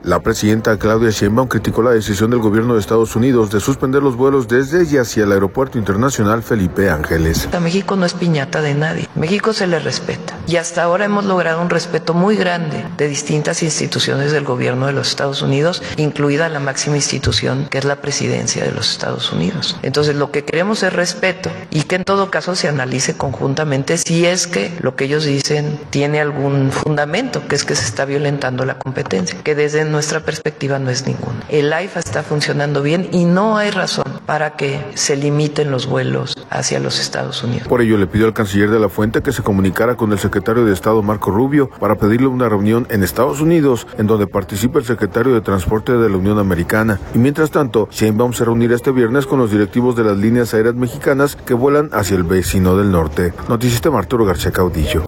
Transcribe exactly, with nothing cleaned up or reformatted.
La presidenta Claudia Sheinbaum criticó la decisión del gobierno de Estados Unidos de suspender los vuelos desde y hacia el Aeropuerto Internacional Felipe Ángeles. México no es piñata de nadie, México se le respeta y hasta ahora hemos logrado un respeto muy grande de distintas instituciones del gobierno de los Estados Unidos, incluida la máxima institución que es la presidencia de los Estados Unidos. Entonces lo que queremos es respeto y que en todo caso se analice conjuntamente si es que lo que ellos dicen tiene algún fundamento, que es que se está violentando la competencia, que desde nuestra perspectiva no es ninguna. El AIFA está funcionando bien y no hay razón para que se limiten los vuelos hacia los Estados Unidos. Por ello le pidió al canciller de la Fuente que se comunicara con el secretario de Estado Marco Rubio para pedirle una reunión en Estados Unidos en donde participe el secretario de Transporte de la Unión Americana. Y mientras tanto, Sheinbaum se reunirá este viernes con los directivos de las líneas aéreas mexicanas que vuelan hacia el vecino del norte. Noticista Arturo García Caudillo.